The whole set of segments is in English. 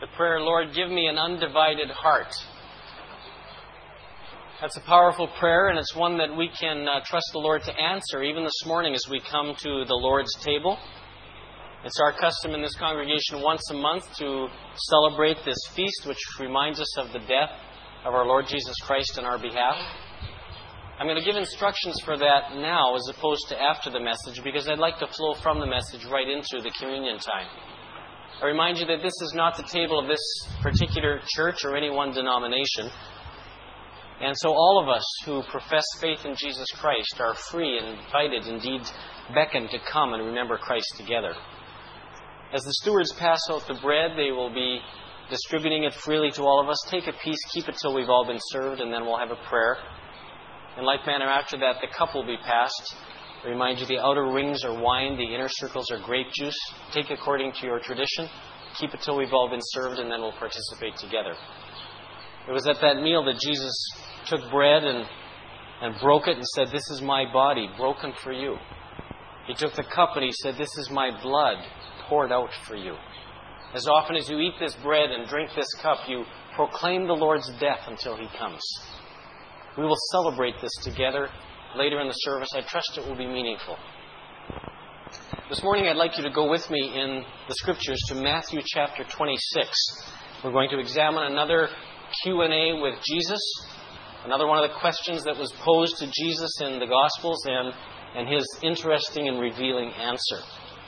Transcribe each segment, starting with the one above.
The prayer, Lord, give me an undivided heart. That's a powerful prayer, and it's one that we can trust the Lord to answer even this morning as we come to the Lord's table. It's our custom in this congregation once a month to celebrate this feast, which reminds us of the death of our Lord Jesus Christ on our behalf. I'm going to give instructions for that now as opposed to after the message, because I'd like to flow from the message right into the communion time. I remind you that this is not the table of this particular church or any one denomination. And so all of us who profess faith in Jesus Christ are free and invited, indeed beckoned to come and remember Christ together. As the stewards pass out the bread, they will be distributing it freely to all of us. Take a piece, keep it till we've all been served, and then we'll have a prayer. In like manner, after that, the cup will be passed. I remind you, the outer rings are wine, the inner circles are grape juice. Take according to your tradition. Keep it till we've all been served, and then we'll participate together. It was at that meal that Jesus took bread and broke it and said, "This is my body, broken for you." He took the cup and he said, "This is my blood, poured out for you." As often as you eat this bread and drink this cup, you proclaim the Lord's death until He comes. We will celebrate this together later in the service. I trust it will be meaningful. This morning I'd like you to go with me in the Scriptures to Matthew chapter 26. We're going to examine another Q&A with Jesus, another one of the questions that was posed to Jesus in the Gospels, and His interesting and revealing answer.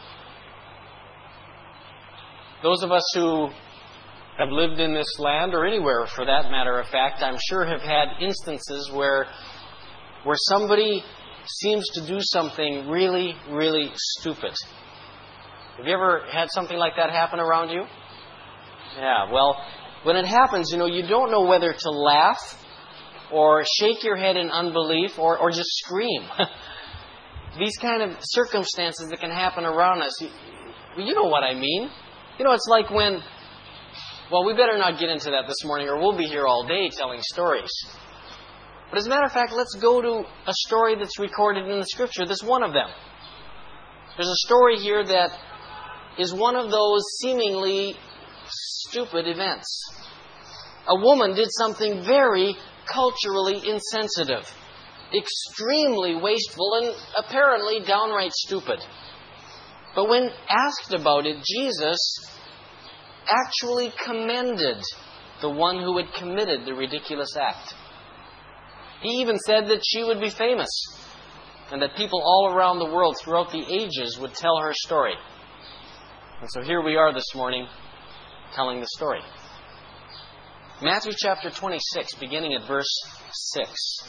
Those of us who have lived in this land, or anywhere for that matter of fact, I'm sure have had instances where somebody seems to do something really, really stupid. Have you ever had something like that happen around you? Yeah, well, when it happens, you don't know whether to laugh or shake your head in unbelief or just scream. These kind of circumstances that can happen around us, you know what I mean. It's like when... Well, we better not get into that this morning, or we'll be here all day telling stories. But as a matter of fact, let's go to a story that's recorded in the Scripture. That's one of them. There's a story here that is one of those seemingly stupid events. A woman did something very culturally insensitive, extremely wasteful, and apparently downright stupid. But when asked about it, Jesus actually commended the one who had committed the ridiculous act. He even said that she would be famous and that people all around the world throughout the ages would tell her story. And so here we are this morning telling the story. Matthew chapter 26, beginning at verse 6.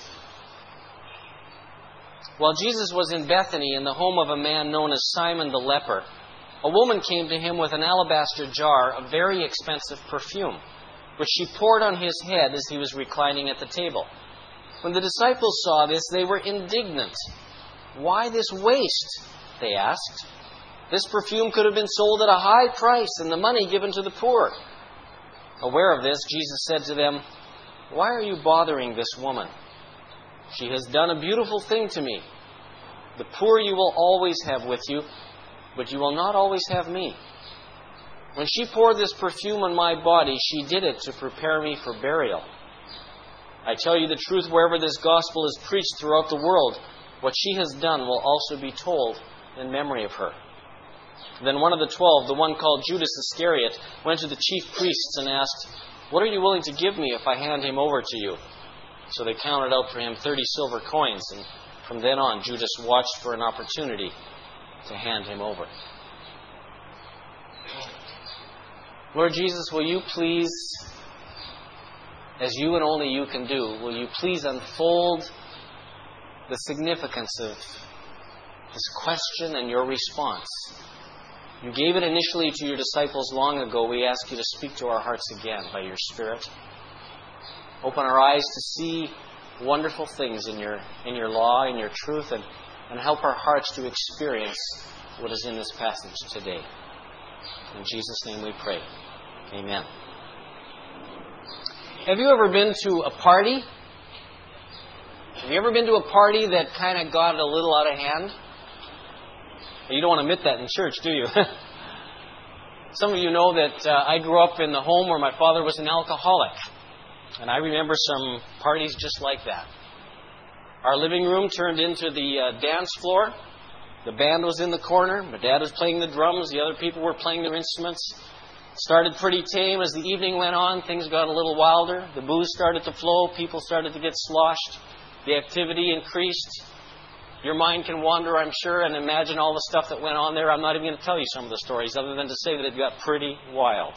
While Jesus was in Bethany in the home of a man known as Simon the leper, a woman came to him with an alabaster jar of very expensive perfume, which she poured on his head as he was reclining at the table. When the disciples saw this, they were indignant. "Why this waste?" they asked. "This perfume could have been sold at a high price and the money given to the poor." Aware of this, Jesus said to them, "Why are you bothering this woman? She has done a beautiful thing to me. The poor you will always have with you, but you will not always have me. When she poured this perfume on my body, she did it to prepare me for burial. I tell you the truth, wherever this gospel is preached throughout the world, what she has done will also be told in memory of her." Then one of the 12, the one called Judas Iscariot, went to the chief priests and asked, "What are you willing to give me if I hand him over to you?" So they counted out for him 30 silver coins, and from then on Judas watched for an opportunity to hand him over. Lord Jesus, will you please, as you and only you can do, will you please unfold the significance of this question and your response? You gave it initially to your disciples long ago. We ask you to speak to our hearts again by your Spirit. Open our eyes to see wonderful things in your law, in your truth, and help our hearts to experience what is in this passage today. In Jesus' name we pray. Amen. Have you ever been to a party? Have you ever been to a party that kind of got a little out of hand? You don't want to admit that in church, do you? Some of you know that I grew up in the home where my father was an alcoholic. And I remember some parties just like that. Our living room turned into the dance floor. The band was in the corner. My dad was playing the drums. The other people were playing their instruments. Started pretty tame. As the evening went on, things got a little wilder. The booze started to flow. People started to get sloshed. The activity increased. Your mind can wander, I'm sure, and imagine all the stuff that went on there. I'm not even going to tell you some of the stories other than to say that it got pretty wild.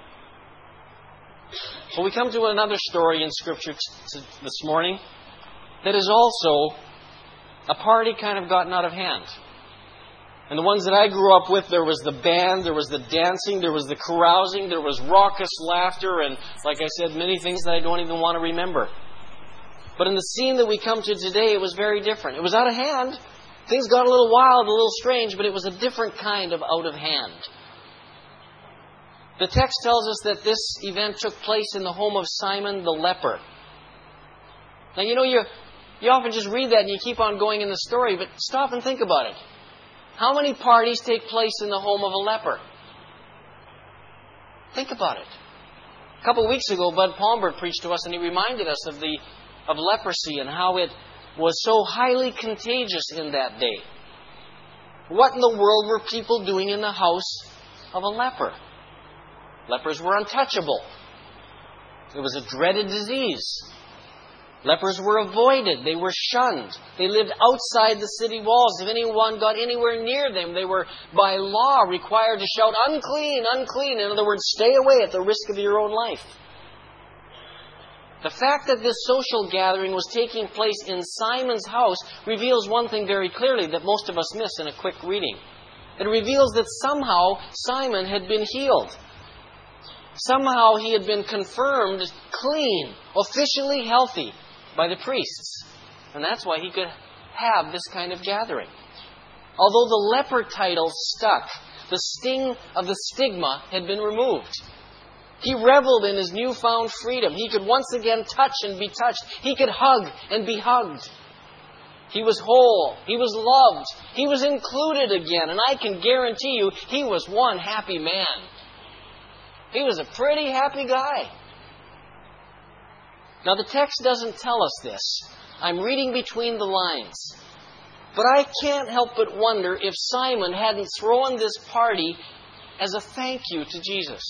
Well, we come to another story in Scripture this morning that is also a party kind of gotten out of hand. And the ones that I grew up with, there was the band, there was the dancing, there was the carousing, there was raucous laughter, and like I said, many things that I don't even want to remember. But in the scene that we come to today, it was very different. It was out of hand. Things got a little wild, a little strange, but it was a different kind of out of hand. The text tells us that this event took place in the home of Simon the leper. Now, you often just read that and you keep on going in the story, but stop and think about it. How many parties take place in the home of a leper? Think about it. A couple of weeks ago, Bud Palmberg preached to us and he reminded us of leprosy and how it was so highly contagious in that day. What in the world were people doing in the house of a leper? Lepers were untouchable. It was a dreaded disease. Lepers were avoided. They were shunned. They lived outside the city walls. If anyone got anywhere near them, they were by law required to shout, "Unclean, unclean." In other words, stay away at the risk of your own life. The fact that this social gathering was taking place in Simon's house reveals one thing very clearly that most of us miss in a quick reading. It reveals that somehow Simon had been healed. Somehow he had been confirmed clean, officially healthy by the priests. And that's why he could have this kind of gathering. Although the leper title stuck, the sting of the stigma had been removed. He reveled in his newfound freedom. He could once again touch and be touched. He could hug and be hugged. He was whole. He was loved. He was included again. And I can guarantee you, he was one happy man. He was a pretty happy guy. Now, the text doesn't tell us this. I'm reading between the lines. But I can't help but wonder if Simon hadn't thrown this party as a thank you to Jesus.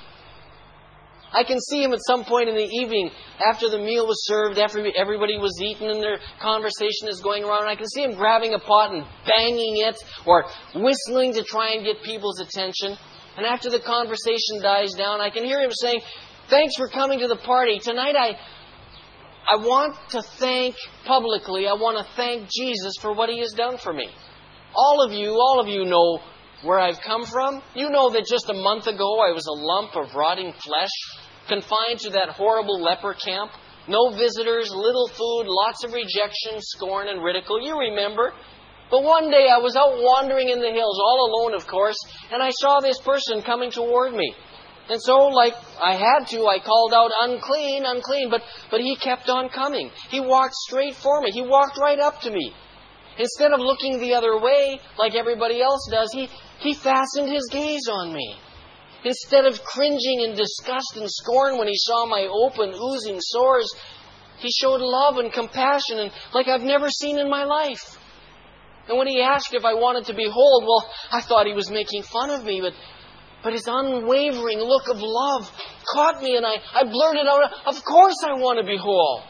I can see him at some point in the evening after the meal was served, after everybody was eaten and their conversation is going around. I can see him grabbing a pot and banging it or whistling to try and get people's attention. And after the conversation dies down, I can hear him saying, "Thanks for coming to the party. Tonight I want to thank publicly, I want to thank Jesus for what He has done for me." All of you know where I've come from. You know that just a month ago I was a lump of rotting flesh, confined to that horrible leper camp. No visitors, little food, lots of rejection, scorn, and ridicule. You remember. But one day I was out wandering in the hills, all alone of course, and I saw this person coming toward me. And so, like I had to, I called out, "Unclean, unclean," but he kept on coming. He walked straight for me. He walked right up to me. Instead of looking the other way, like everybody else does, he fastened his gaze on me. Instead of cringing in disgust and scorn when he saw my open, oozing sores, he showed love and compassion and like I've never seen in my life. And when he asked if I wanted to be whole, well, I thought he was making fun of me, but his unwavering look of love caught me and I blurted out, "Of course I want to be whole."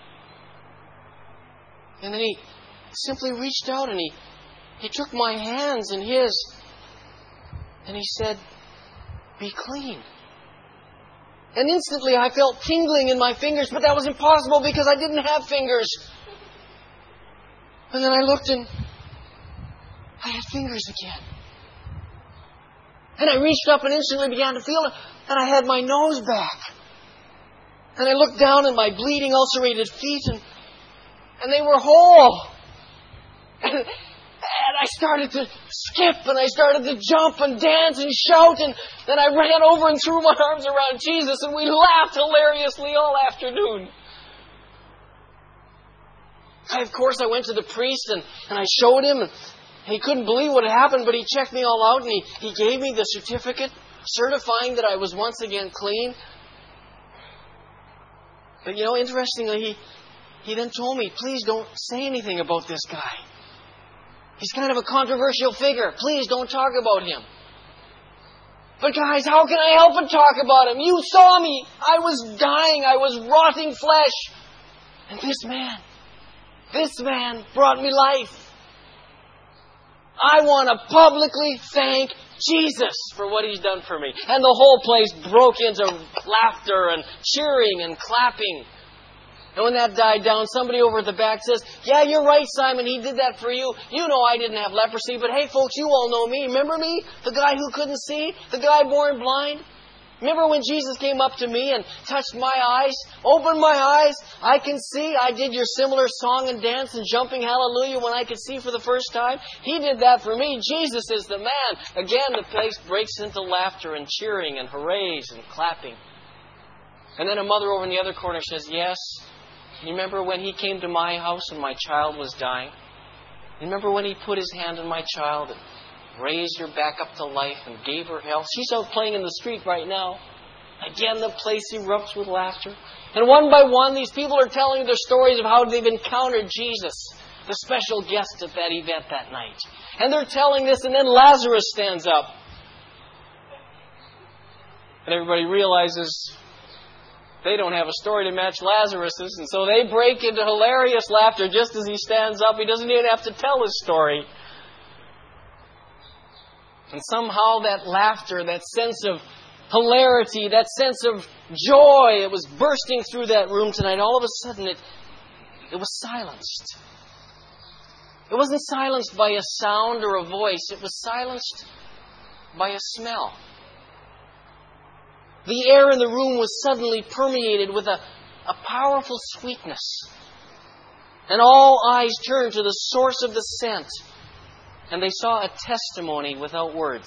And then he simply reached out and he took my hands in his and he said, "Be clean." And instantly I felt tingling in my fingers, but that was impossible because I didn't have fingers. And then I looked and I had fingers again. And I reached up and instantly began to feel that I had my nose back. And I looked down at my bleeding, ulcerated feet and they were whole. And I started to skip and I started to jump and dance and shout. And then I ran over and threw my arms around Jesus and we laughed hilariously all afternoon. Of course, I went to the priest and I showed him. And he couldn't believe what had happened, but he checked me all out and he gave me the certificate. certifying that I was once again clean. But interestingly, he then told me, please don't say anything about this guy. He's kind of a controversial figure. Please don't talk about him. But guys, how can I help but talk about him? You saw me. I was dying. I was rotting flesh. And this man brought me life. I want to publicly thank Jesus for what He's done for me. And the whole place broke into laughter and cheering and clapping. And when that died down, somebody over at the back says, yeah, you're right, Simon, he did that for you. You know I didn't have leprosy, but hey, folks, you all know me. Remember me? The guy who couldn't see? The guy born blind? Remember when Jesus came up to me and touched my eyes? Opened my eyes. I can see. I did your similar song and dance and jumping hallelujah when I could see for the first time. He did that for me. Jesus is the man. Again, the place breaks into laughter and cheering and hoorays and clapping. And then a mother over in the other corner says, yes, you remember when he came to my house and my child was dying? You remember when he put his hand on my child and raised her back up to life and gave her health? She's out playing in the street right now. Again, the place erupts with laughter. And one by one, these people are telling their stories of how they've encountered Jesus, the special guest at that event that night. And they're telling this, and then Lazarus stands up. And everybody realizes they don't have a story to match Lazarus's, and so they break into hilarious laughter just as he stands up. He doesn't even have to tell his story. And somehow that laughter, that sense of hilarity, that sense of joy, it was bursting through that room tonight. All of a sudden, it was silenced. It wasn't silenced by a sound or a voice. It was silenced by a smell. The air in the room was suddenly permeated with a powerful sweetness. And all eyes turned to the source of the scent. And they saw a testimony without words.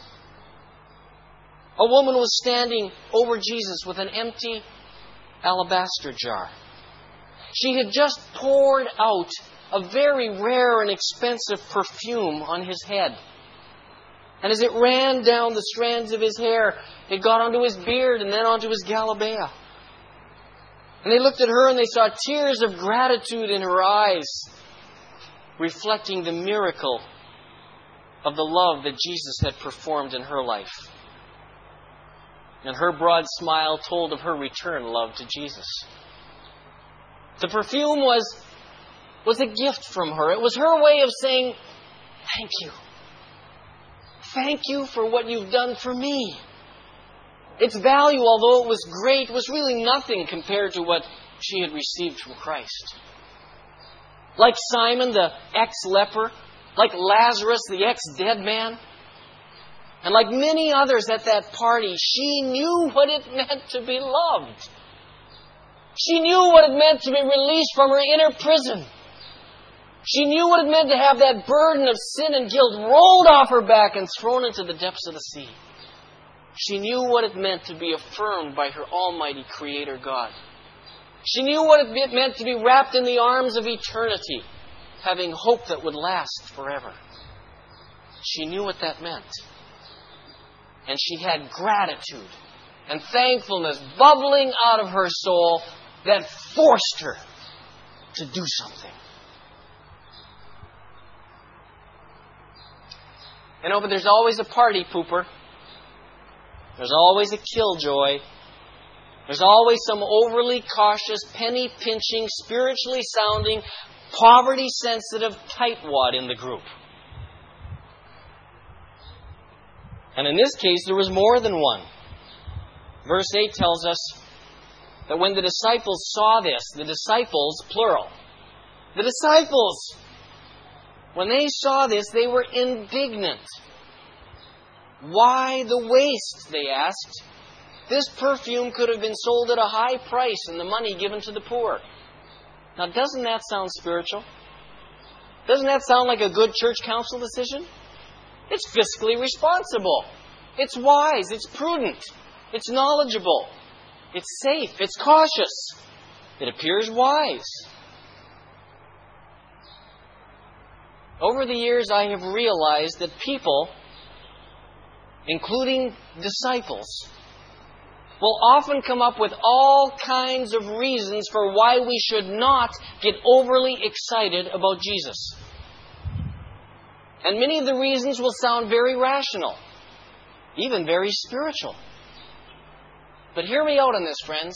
A woman was standing over Jesus with an empty alabaster jar. She had just poured out a very rare and expensive perfume on his head. And as it ran down the strands of his hair, it got onto his beard and then onto his galabea. And they looked at her and they saw tears of gratitude in her eyes, reflecting the miracle of the love that Jesus had performed in her life. And her broad smile told of her return love to Jesus. The perfume was a gift from her. It was her way of saying, thank you. Thank you for what you've done for me. Its value, although it was great, was really nothing compared to what she had received from Christ. Like Simon, the ex-leper, like Lazarus, the ex-dead man, and like many others at that party, she knew what it meant to be loved. She knew what it meant to be released from her inner prison. She knew what it meant to have that burden of sin and guilt rolled off her back and thrown into the depths of the sea. She knew what it meant to be affirmed by her almighty Creator God. She knew what it meant to be wrapped in the arms of eternity, having hope that would last forever. She knew what that meant. And she had gratitude and thankfulness bubbling out of her soul that forced her to do something. But there's always a party pooper. There's always a killjoy. There's always some overly cautious, penny-pinching, spiritually sounding, poverty-sensitive tightwad in the group. And in this case, there was more than one. Verse 8 tells us that when the disciples saw this, the disciples, plural, the disciples, when they saw this, they were indignant. Why the waste, they asked. This perfume could have been sold at a high price and the money given to the poor. Now, doesn't that sound spiritual? Doesn't that sound like a good church council decision? It's fiscally responsible. It's wise. It's prudent. It's knowledgeable. It's safe. It's cautious. It appears wise. Over the years, I have realized that people including disciples, will often come up with all kinds of reasons for why we should not get overly excited about Jesus. And many of the reasons will sound very rational, even very spiritual. But hear me out on this, friends.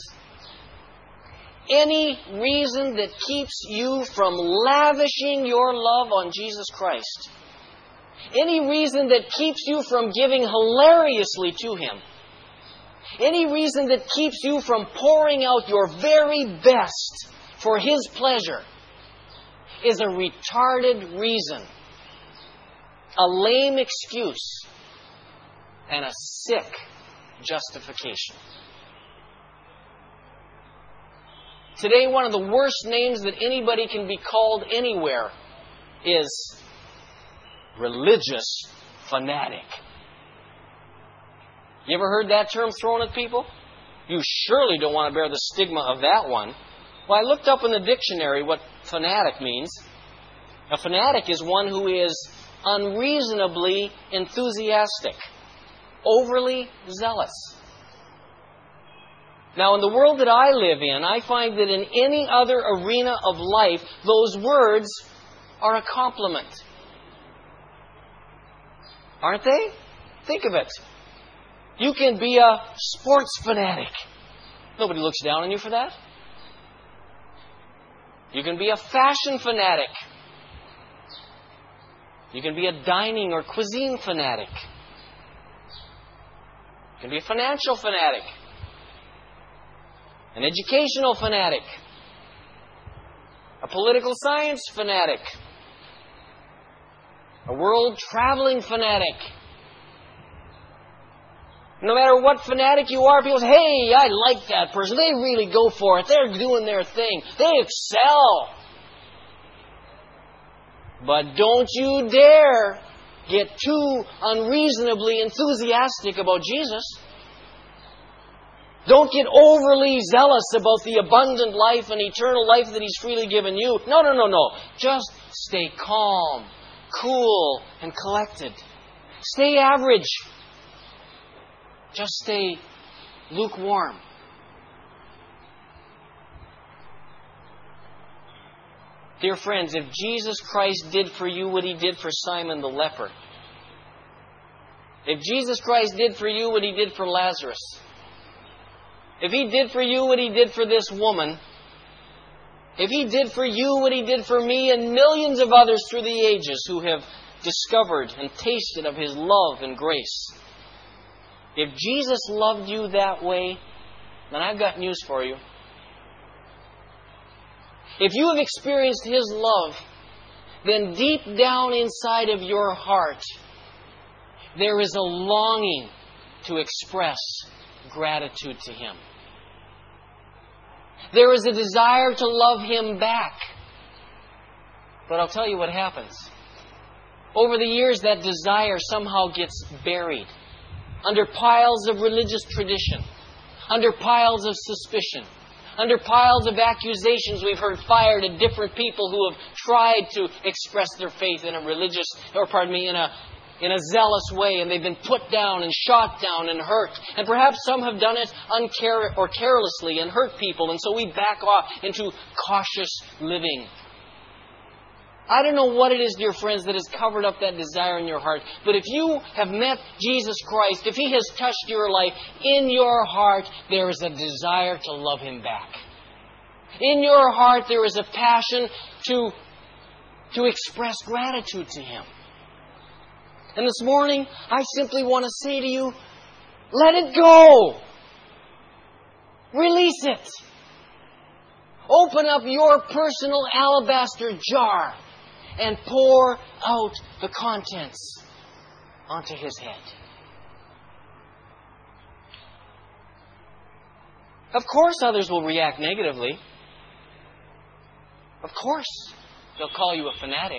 Any reason that keeps you from lavishing your love on Jesus Christ, any reason that keeps you from giving hilariously to Him, any reason that keeps you from pouring out your very best for His pleasure is a retarded reason, a lame excuse, and a sick justification. Today, one of the worst names that anybody can be called anywhere is religious fanatic. You ever heard that term thrown at people? You surely don't want to bear the stigma of that one. Well, I looked up in the dictionary what fanatic means. A fanatic is one who is unreasonably enthusiastic, overly zealous. Now, in the world that I live in, I find that in any other arena of life, those words are a compliment. Aren't they? Think of it. You can be a sports fanatic. Nobody looks down on you for that. You can be a fashion fanatic. You can be a dining or cuisine fanatic. You can be a financial fanatic. An educational fanatic. A political science fanatic. A world traveling fanatic. No matter what fanatic you are, people say, hey, I like that person. They really go for it. They're doing their thing. They excel. But don't you dare get too unreasonably enthusiastic about Jesus. Don't get overly zealous about the abundant life and eternal life that He's freely given you. No. Just stay calm, cool, and collected. Stay average. Just stay lukewarm. Dear friends, if Jesus Christ did for you what He did for Simon the leper, if Jesus Christ did for you what He did for Lazarus, if He did for you what He did for this woman, if He did for you what He did for me and millions of others through the ages who have discovered and tasted of His love and grace, if Jesus loved you that way, then I've got news for you. If you have experienced His love, then deep down inside of your heart, there is a longing to express gratitude to Him. There is a desire to love Him back. But I'll tell you what happens. Over the years, that desire somehow gets buried under piles of religious tradition, under piles of suspicion, under piles of accusations we've heard fired at different people who have tried to express their faith in a religious, in a zealous way, and they've been put down and shot down and hurt. And perhaps some have done it carelessly and hurt people, and so we back off into cautious living. I don't know what it is, dear friends, that has covered up that desire in your heart, but if you have met Jesus Christ, if He has touched your life, in your heart there is a desire to love Him back. In your heart there is a passion to express gratitude to Him. And this morning, I simply want to say to you, let it go. Release it. Open up your personal alabaster jar and pour out the contents onto His head. Of course, others will react negatively. Of course, they'll call you a fanatic.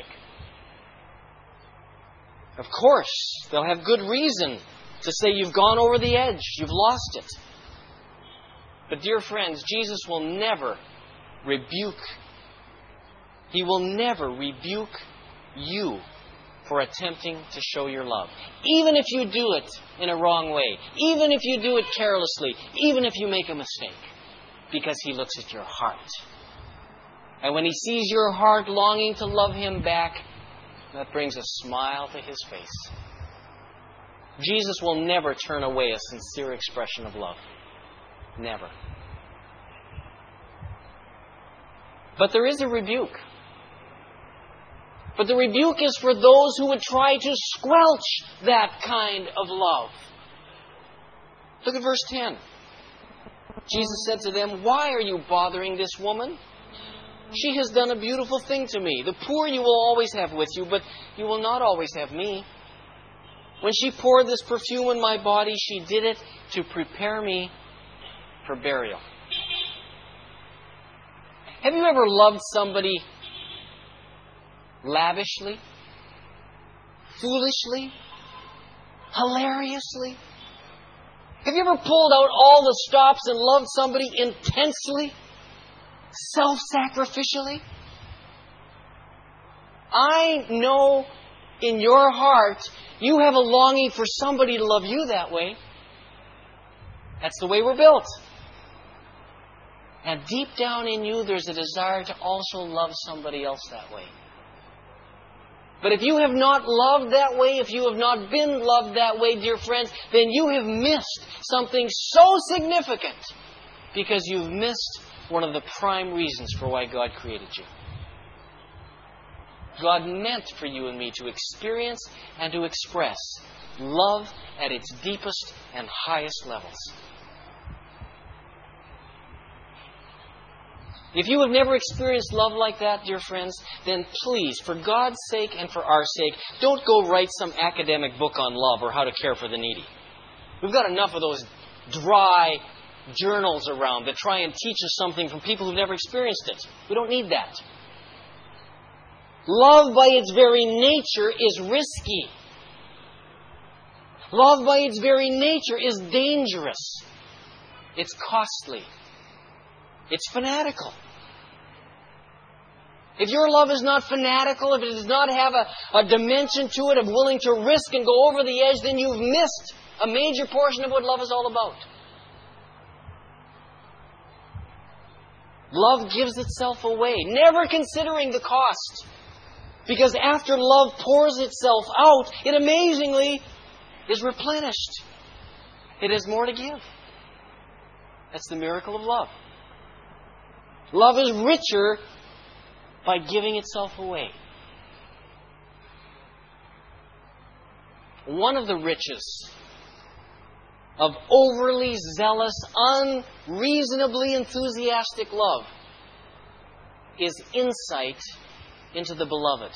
Of course, they'll have good reason to say you've gone over the edge, you've lost it. But dear friends, Jesus will never rebuke. He will never rebuke you for attempting to show your love. Even if you do it in a wrong way. Even if you do it carelessly. Even if you make a mistake. Because He looks at your heart. And when He sees your heart longing to love Him back, that brings a smile to His face. Jesus will never turn away a sincere expression of love. Never. But there is a rebuke. But the rebuke is for those who would try to squelch that kind of love. Look at verse 10. Jesus said to them, "Why are you bothering this woman? She has done a beautiful thing to me. The poor you will always have with you, but you will not always have me. When she poured this perfume on my body, she did it to prepare me for burial." Have you ever loved somebody lavishly, foolishly, hilariously? Have you ever pulled out all the stops and loved somebody intensely, self-sacrificially? I know in your heart you have a longing for somebody to love you that way. That's the way we're built. And deep down in you, there's a desire to also love somebody else that way. But if you have not loved that way, if you have not been loved that way, dear friends, then you have missed something so significant because you've missed one of the prime reasons for why God created you. God meant for you and me to experience and to express love at its deepest and highest levels. If you have never experienced love like that, dear friends, then please, for God's sake and for our sake, don't go write some academic book on love or how to care for the needy. We've got enough of those dry journals around that try and teach us something from people who've never experienced it. We don't need that. Love by its very nature is risky. Love by its very nature is dangerous. It's costly. It's fanatical. If your love is not fanatical, if it does not have a dimension to it of willing to risk and go over the edge, then you've missed a major portion of what love is all about. Love gives itself away, never considering the cost. Because after love pours itself out, it amazingly is replenished. It has more to give. That's the miracle of love. Love is richer by giving itself away. One of the riches of overly zealous, unreasonably enthusiastic love is insight into the beloved.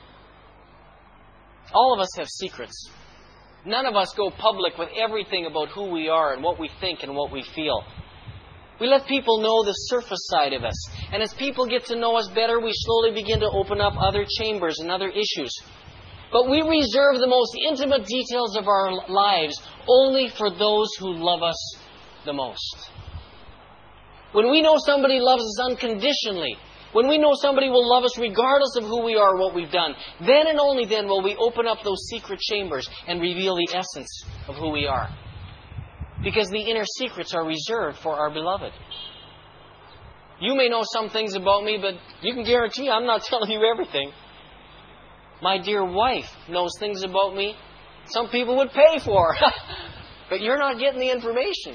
All of us have secrets. None of us go public with everything about who we are and what we think and what we feel. We let people know the surface side of us. And as people get to know us better, we slowly begin to open up other chambers and other issues. But we reserve the most intimate details of our lives only for those who love us the most. When we know somebody loves us unconditionally, when we know somebody will love us regardless of who we are or what we've done, then and only then will we open up those secret chambers and reveal the essence of who we are. Because the inner secrets are reserved for our beloved. You may know some things about me, but you can guarantee I'm not telling you everything. My dear wife knows things about me some people would pay for. But you're not getting the information.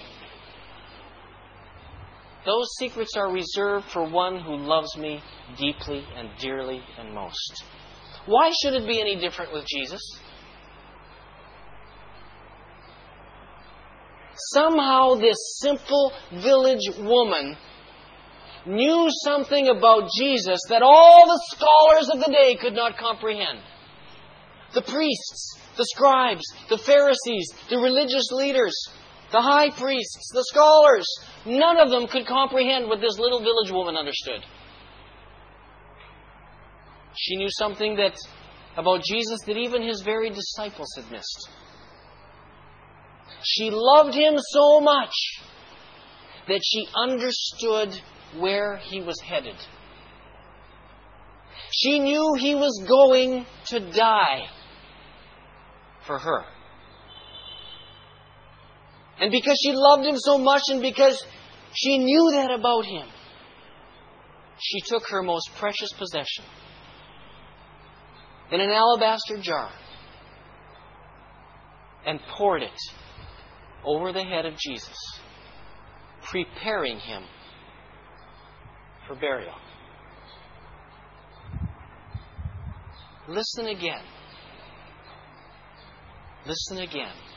Those secrets are reserved for one who loves me deeply and dearly and most. Why should it be any different with Jesus? Somehow this simple village woman knew something about Jesus that all the scholars of the day could not comprehend. The priests, the scribes, the Pharisees, the religious leaders, the high priests, the scholars, none of them could comprehend what this little village woman understood. She knew something about Jesus that even His very disciples had missed. She loved Him so much that she understood where He was headed. She knew He was going to die. for her. And because she loved Him so much and because she knew that about Him, she took her most precious possession in an alabaster jar and poured it over the head of Jesus, preparing Him for burial. Listen again. Listen again.